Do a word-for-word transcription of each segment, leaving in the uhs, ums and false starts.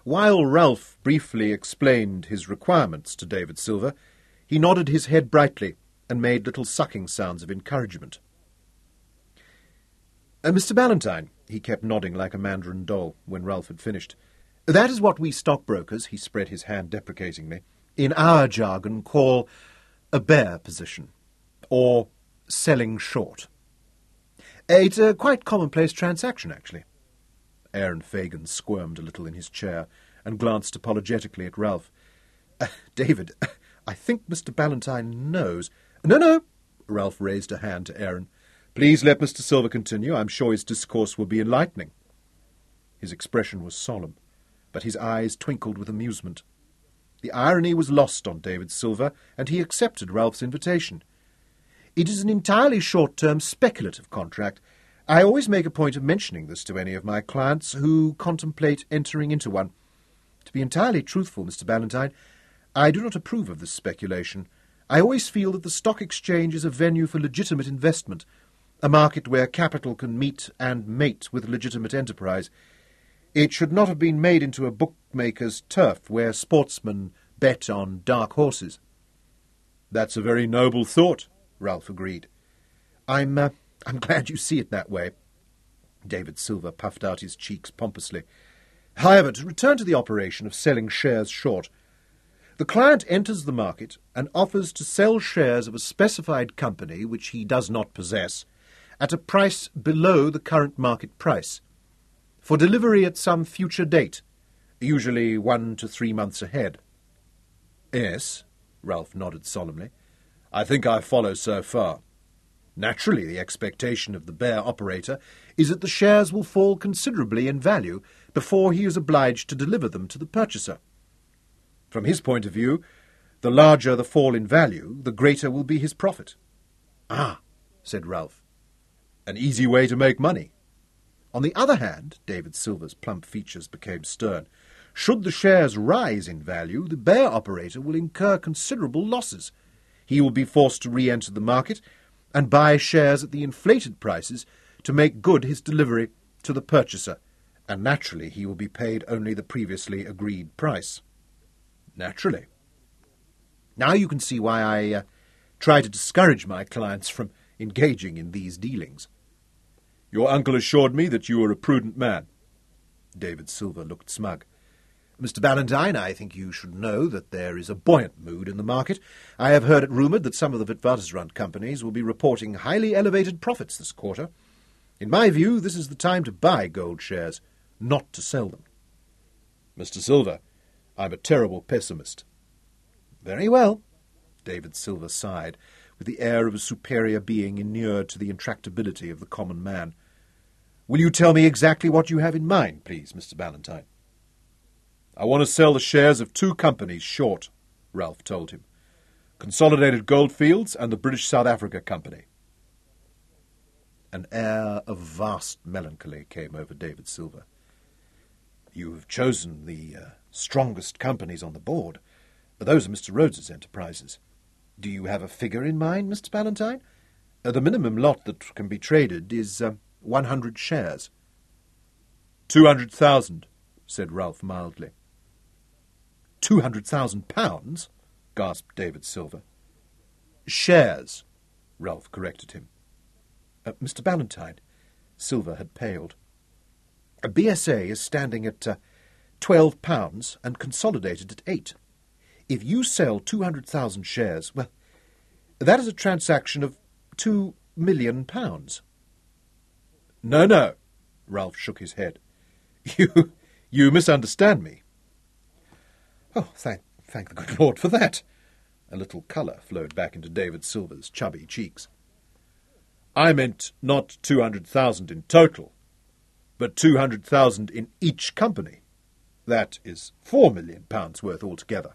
While Ralph briefly explained his requirements to David Silver, he nodded his head brightly and made little sucking sounds of encouragement. Uh, Mister Ballantyne, he kept nodding like a mandarin doll when Ralph had finished. That is what we stockbrokers, he spread his hand deprecatingly, in our jargon call a bear position, or selling short. It's a quite commonplace transaction, actually. Aaron Fagin squirmed a little in his chair and glanced apologetically at Ralph. Uh, David, I think Mister Ballantyne knows. No, no, Ralph raised a hand to Aaron. Please let Mister Silver continue. I'm sure his discourse will be enlightening. His expression was solemn, but his eyes twinkled with amusement. The irony was lost on David Silver, and he accepted Ralph's invitation. It is an entirely short-term speculative contract. I always make a point of mentioning this to any of my clients who contemplate entering into one. To be entirely truthful, Mister Ballantyne, I do not approve of this speculation. I always feel that the stock exchange is a venue for legitimate investment, a market where capital can meet and mate with legitimate enterprise. It should not have been made into a bookmaker's turf where sportsmen bet on dark horses. That's a very noble thought, Ralph agreed. I'm, uh, I'm glad you see it that way. David Silver puffed out his cheeks pompously. However, to return to the operation of selling shares short, the client enters the market and offers to sell shares of a specified company which he does not possess at a price below the current market price, for delivery at some future date, usually one to three months ahead. Yes, Ralph nodded solemnly. I think I follow so far. Naturally, the expectation of the bear operator is that the shares will fall considerably in value before he is obliged to deliver them to the purchaser. From his point of view, the larger the fall in value, the greater will be his profit. Ah, said Ralph. An easy way to make money. On the other hand, David Silver's plump features became stern. Should the shares rise in value, the bear operator will incur considerable losses. He will be forced to re-enter the market and buy shares at the inflated prices to make good his delivery to the purchaser, and naturally he will be paid only the previously agreed price. Naturally. Now you can see why I uh, try to discourage my clients from engaging in these dealings. Your uncle assured me that you were a prudent man. David Silver looked smug. Mister Ballantyne, I think you should know that there is a buoyant mood in the market. I have heard it rumoured that some of the Witwatersrand companies will be reporting highly elevated profits this quarter. In my view, this is the time to buy gold shares, not to sell them. Mister Silver, I'm a terrible pessimist. Very well, David Silver sighed, with the air of a superior being inured to the intractability of the common man. Will you tell me exactly what you have in mind, please, Mister Ballantyne? I want to sell the shares of two companies short, Ralph told him. Consolidated Goldfields and the British South Africa Company. An air of vast melancholy came over David Silver. You have chosen the uh, strongest companies on the board. Those are Mister Rhodes's enterprises. Do you have a figure in mind, Mister Ballantyne? Uh, the minimum lot that can be traded is uh, one hundred shares. Two hundred thousand, said Ralph mildly. Two hundred thousand pounds? Gasped David Silver. Shares, Ralph corrected him. Uh, Mister Ballantyne, Silver had paled. A B S A is standing at uh, twelve pounds and consolidated at eight. If you sell two hundred thousand shares, well, that is a transaction of two million pounds. No, no, Ralph shook his head. You, you misunderstand me. Oh, thank, thank the good Lord for that. A little colour flowed back into David Silver's chubby cheeks. I meant not two hundred thousand in total, but two hundred thousand in each company. That is four million pounds worth altogether.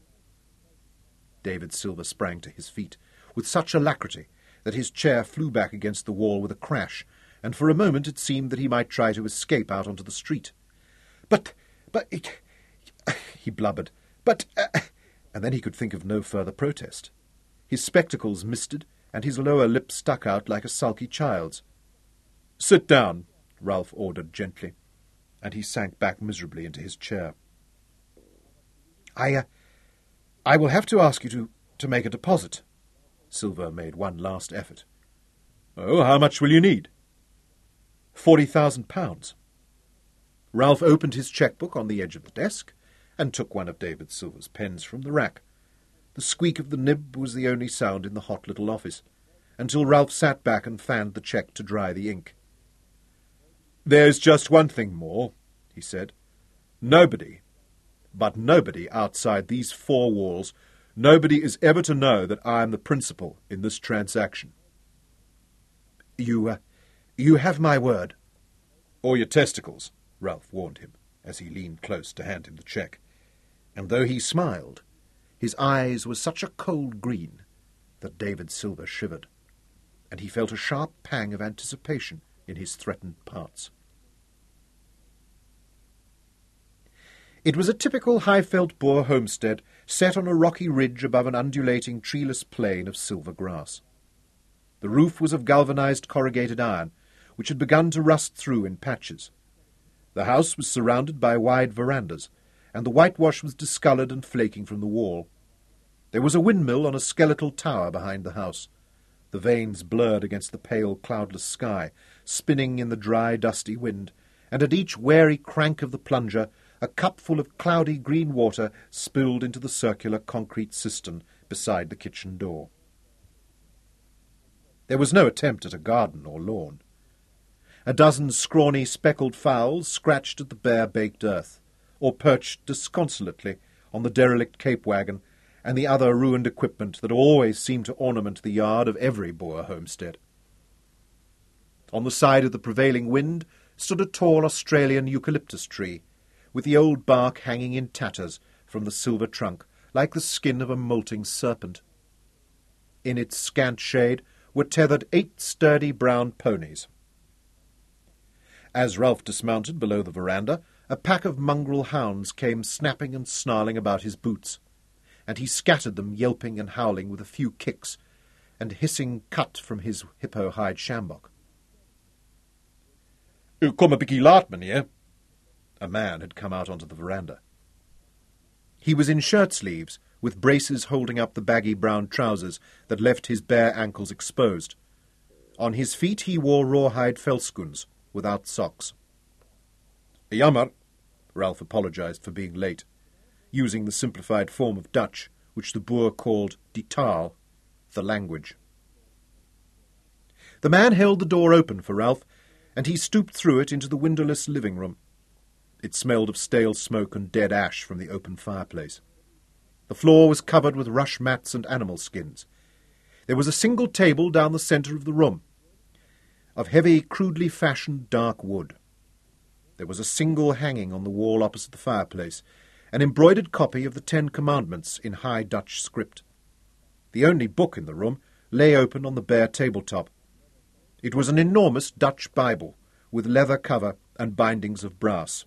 David Silver sprang to his feet with such alacrity that his chair flew back against the wall with a crash, and for a moment it seemed that he might try to escape out onto the street. But, but, it, he blubbered, but, uh, and then he could think of no further protest. His spectacles misted, and his lower lip stuck out like a sulky child's. Sit down, Ralph ordered gently, and he sank back miserably into his chair. I, uh, I will have to ask you to, to make a deposit. Silver made one last effort. Oh, how much will you need? Forty thousand pounds. Ralph opened his cheque-book on the edge of the desk and took one of David Silver's pens from the rack. The squeak of the nib was the only sound in the hot little office, until Ralph sat back and fanned the cheque to dry the ink. "There's just one thing more," he said. "Nobody, but nobody outside these four walls, nobody is ever to know that I am the principal in this transaction." You, uh, you have my word. "Or your testicles," Ralph warned him, as he leaned close to hand him the cheque. And though he smiled, his eyes were such a cold green that David Silver shivered, and he felt a sharp pang of anticipation in his threatened parts. It was a typical Highveld Boer homestead set on a rocky ridge above an undulating treeless plain of silver grass. The roof was of galvanized corrugated iron, which had begun to rust through in patches. The house was surrounded by wide verandas, and the whitewash was discoloured and flaking from the wall. There was a windmill on a skeletal tower behind the house, the vanes blurred against the pale, cloudless sky, spinning in the dry, dusty wind, and at each wary crank of the plunger a cupful of cloudy green water spilled into the circular concrete cistern beside the kitchen door. There was no attempt at a garden or lawn. A dozen scrawny, speckled fowls scratched at the bare baked earth, or perched disconsolately on the derelict cape wagon and the other ruined equipment that always seemed to ornament the yard of every Boer homestead. On the side of the prevailing wind stood a tall Australian eucalyptus tree, with the old bark hanging in tatters from the silver trunk, like the skin of a moulting serpent. In its scant shade were tethered eight sturdy brown ponies. As Ralph dismounted below the veranda, a pack of mongrel hounds came snapping and snarling about his boots, and he scattered them, yelping and howling with a few kicks, and hissing cut from his hippo-hide sjambok. "U kom 'n bietjie laat, meneer." A man had come out onto the veranda. He was in shirt-sleeves, with braces holding up the baggy brown trousers that left his bare ankles exposed. On his feet he wore rawhide veldschoens, without socks. "Jammer," Ralph apologized for being late, using the simplified form of Dutch, which the Boer called die taal, the language. The man held the door open for Ralph, and he stooped through it into the windowless living room. It smelled of stale smoke and dead ash from the open fireplace. The floor was covered with rush mats and animal skins. There was a single table down the centre of the room, of heavy, crudely fashioned dark wood. There was a single hanging on the wall opposite the fireplace, an embroidered copy of the Ten Commandments in High Dutch script. The only book in the room lay open on the bare tabletop. It was an enormous Dutch Bible, with leather cover and bindings of brass.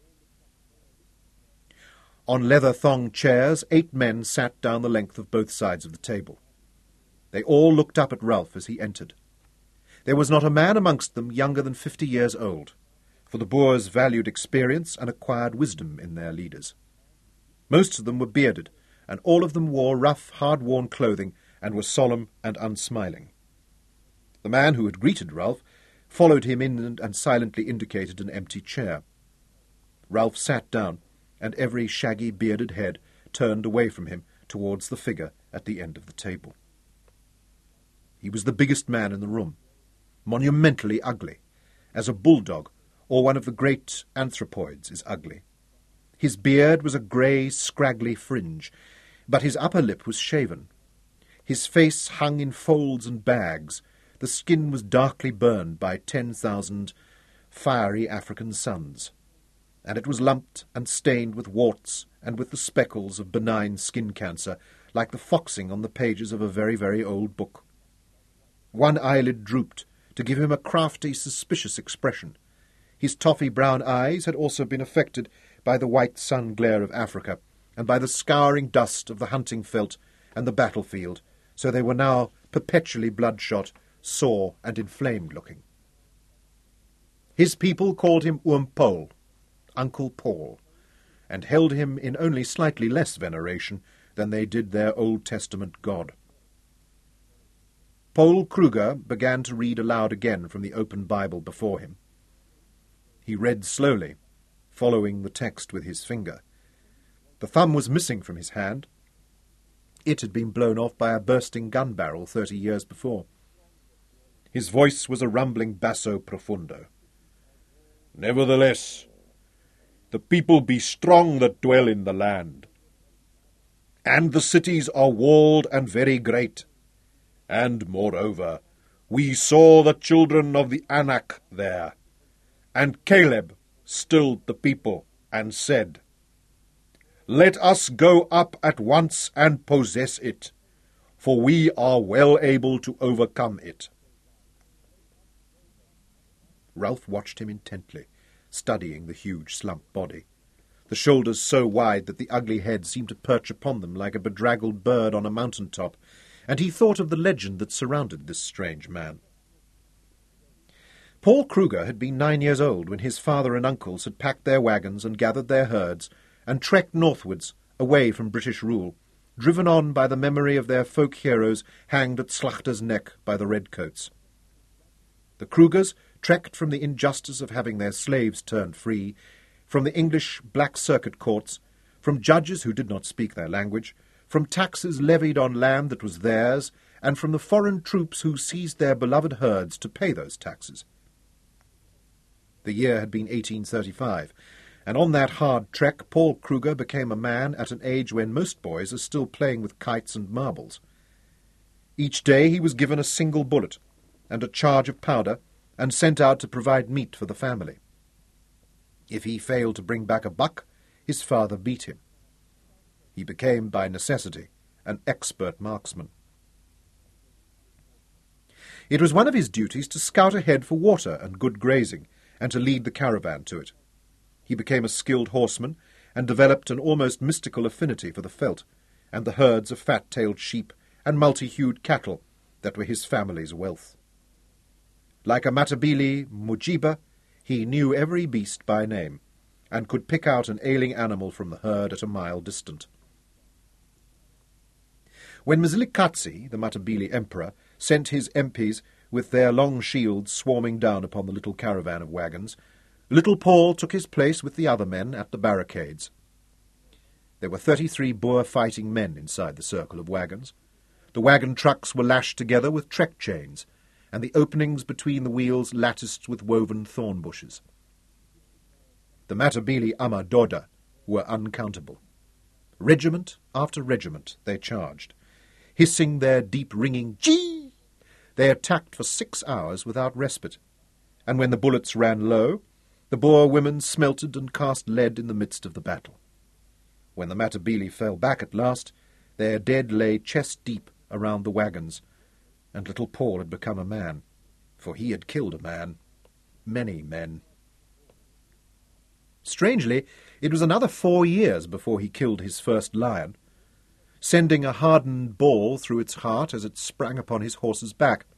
On leather-thonged chairs, eight men sat down the length of both sides of the table. They all looked up at Ralph as he entered. There was not a man amongst them younger than fifty years old, for the Boers valued experience and acquired wisdom in their leaders. Most of them were bearded, and all of them wore rough, hard-worn clothing and were solemn and unsmiling. The man who had greeted Ralph followed him in and silently indicated an empty chair. Ralph sat down, and every shaggy, bearded head turned away from him towards the figure at the end of the table. He was the biggest man in the room, monumentally ugly, as a bulldog or one of the great anthropoids is ugly. His beard was a grey, scraggly fringe, but his upper lip was shaven. His face hung in folds and bags. The skin was darkly burned by ten thousand fiery African suns, and it was lumped and stained with warts and with the speckles of benign skin cancer, like the foxing on the pages of a very, very old book. One eyelid drooped to give him a crafty, suspicious expression. His toffee-brown eyes had also been affected by the white sun glare of Africa and by the scouring dust of the hunting veldt and the battlefield, so they were now perpetually bloodshot, sore and inflamed-looking. His people called him Oom Paul, Uncle Paul, and held him in only slightly less veneration than they did their Old Testament God. Paul Kruger began to read aloud again from the open Bible before him. He read slowly, following the text with his finger. The thumb was missing from his hand. It had been blown off by a bursting gun barrel thirty years before. His voice was a rumbling basso profundo. "Nevertheless, the people be strong that dwell in the land. And the cities are walled and very great. And, moreover, we saw the children of the Anak there. And Caleb stilled the people, and said, Let us go up at once and possess it, for we are well able to overcome it." Ralph watched him intently, studying the huge slump body, the shoulders so wide that the ugly head seemed to perch upon them like a bedraggled bird on a mountain top, and he thought of the legend that surrounded this strange man. Paul Kruger had been nine years old when his father and uncles had packed their wagons and gathered their herds and trekked northwards, away from British rule, driven on by the memory of their folk heroes hanged at Slachter's Neck by the redcoats. The Krugers trekked from the injustice of having their slaves turned free, from the English black circuit courts, from judges who did not speak their language, from taxes levied on land that was theirs, and from the foreign troops who seized their beloved herds to pay those taxes. The year had been eighteen thirty-five, and on that hard trek Paul Kruger became a man at an age when most boys are still playing with kites and marbles. Each day he was given a single bullet and a charge of powder, and sent out to provide meat for the family. If he failed to bring back a buck, his father beat him. He became, by necessity, an expert marksman. It was one of his duties to scout ahead for water and good grazing, and to lead the caravan to it. He became a skilled horseman, and developed an almost mystical affinity for the veldt, and the herds of fat-tailed sheep and multi-hued cattle that were his family's wealth. Like a Matabele Mujiba, he knew every beast by name, and could pick out an ailing animal from the herd at a mile distant. When Mzilikazi, the Matabele emperor, sent his M Ps with their long shields swarming down upon the little caravan of wagons, little Paul took his place with the other men at the barricades. There were thirty-three Boer fighting men inside the circle of wagons. The wagon trucks were lashed together with trek chains, and the openings between the wheels latticed with woven thorn bushes. The Matabele Amadoda were uncountable. Regiment after regiment they charged. Hissing their deep-ringing gee, they attacked for six hours without respite, and when the bullets ran low, the Boer women smelted and cast lead in the midst of the battle. When the Matabele fell back at last, their dead lay chest-deep around the wagons, and little Paul had become a man, for he had killed a man, many men. Strangely, it was another four years before he killed his first lion, sending a hardened ball through its heart as it sprang upon his horse's back.